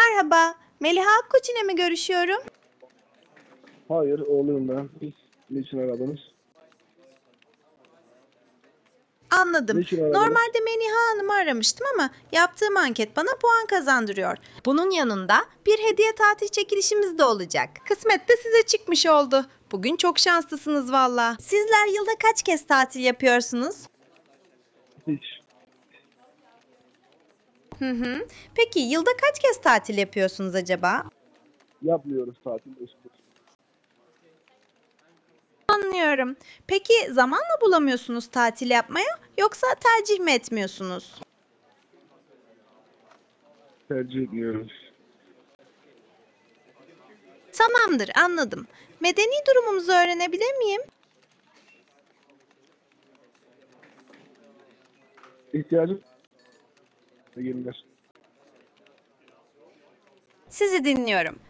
Merhaba, Meliha Akkoç ile mi görüşüyorum? Hayır, oğluyum ben. Siz niçin aradınız? Anladım. Niçin aradınız? Normalde Meliha Hanım'ı aramıştım ama yaptığım anket bana puan kazandırıyor. Bunun yanında bir hediye tatil çekilişimiz de olacak. Kısmet de size çıkmış oldu. Bugün çok şanslısınız valla. Sizler yılda kaç kez tatil yapıyorsunuz? Hiç Hı hı. Peki yılda kaç kez tatil yapıyorsunuz acaba? yapmıyoruz tatil. Anlıyorum. Peki zaman mı bulamıyorsunuz tatil yapmaya yoksa tercih mi etmiyorsunuz? Tercih etmiyoruz. Tamamdır, anladım. Medeni durumunuzu öğrenebilir miyim? İhtiyacım gelirler. Sizi dinliyorum.